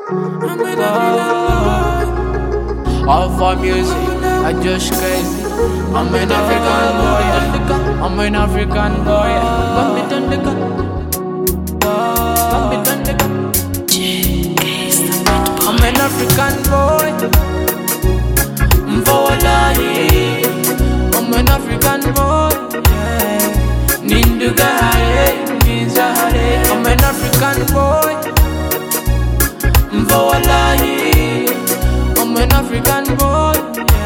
I'm an African boy. All for music, I just crazy. I'm an African boy. I'm an African boy. Bambi Tandika. Bambi Tandika. I'm an African boy. Mfowalahi. I'm an African boy. Nindugare, Nizare. I'm an African boy. Mfowalahi. I'm an African boy.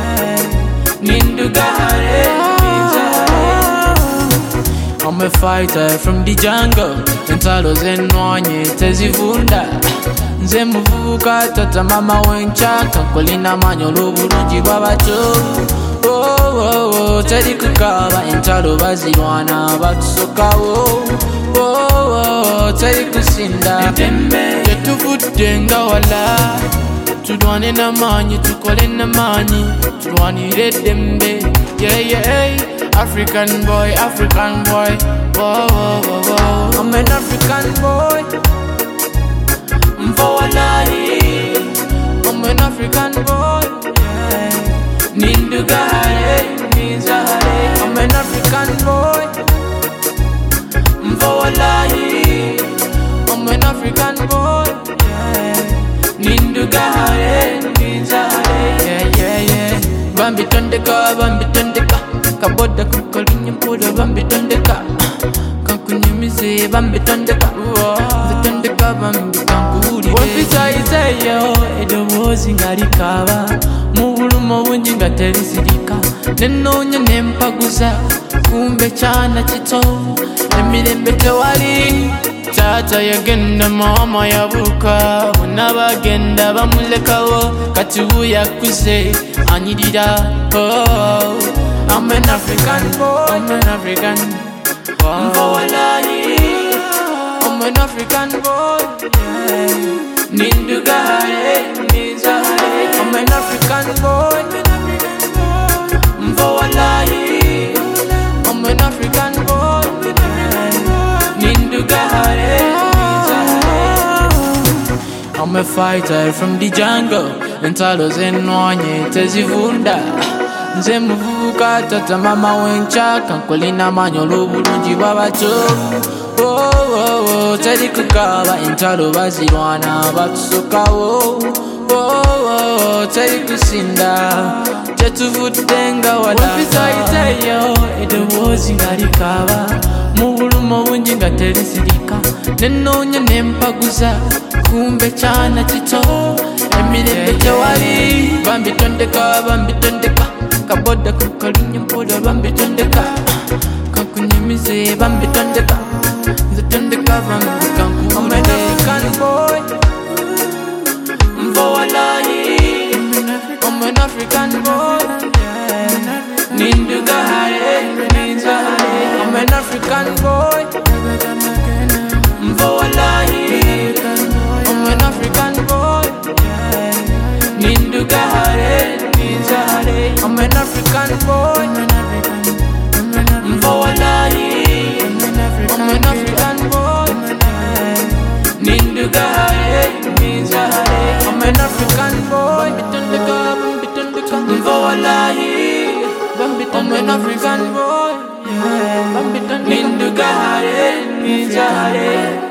Nindugare, Nizare. I'm a fighter from the jungle. Ntalo zenwanye tezivunda. Nze muvubuka tata mama wenchaka kolina manyo lobulungi bwabato. Teri kukaba entalo bazirwana batusokawo. Teri kusinda tetuvudde nga wala. Tulwane n'amaanyi tukole n'amaanyi tulwanire eddembe. African boy, African boy. I'm an African boy. Mfowalahi. I'm an African boy. Nindugare, Nizare. I'm an African boy. Mfowalahi. I'm an African boy. Nindugare, Nizare. Bambi Tandika, Bambi Tandika. Kaboda kukolinye mpoda Bambi Tandika. Kankunyumize Bambi Tandika. Tandika Bambi kankuri. Wafisa izeyo edobozi ngarikaba. Mubulumo bungi nga terisirika. Nenoonya nempaguza kumbe kyana kito. Emirembe tewali. Tata yagenda mama yabuka. Bonna bagenda bamulekawo. Kati yakuze anyirira. I'm an African boy. I'm an African boy. I'm an African boy. Nindugare, Nizare. I'm an African boy. Mfowalahi. I'm an African boy. Nindugare, Nizare. I'm a fighter from the jungle. Ntalo zenwanye tezivunda. Nze muvubuka tata mama wenchaka kolina manyo lobulungi bwabato. Teri kukaba entalo bazirwana batusokawo. Teri kusinda tetuvudde nga wala. Wafisa izeyo edobozi ngarikaba. Mubulumo bungi nga terisirika. Nenoonya nempaguza kumbe kyana kito. Emirembe tewali. Bambi Tandika, Bambi Tandika. Kaboda kukolinye mpoda Bambi Tandika. Kankunyumize Bambi Tandika. Nze Tandika Bambi kankuri. I'm an African boy. Mfowalahi. I'm an African boy. Nindugare, Nizare. I'm an African boy. Mfowalahi. I'm an African boy. Nindugare, Nizare. I'm an African boy. Mfowalahi. I'm an African boy. Nindugare, Nizare. I'm an African boy. Mfowalahi. I'm an African boy. Nindugare, Nizare.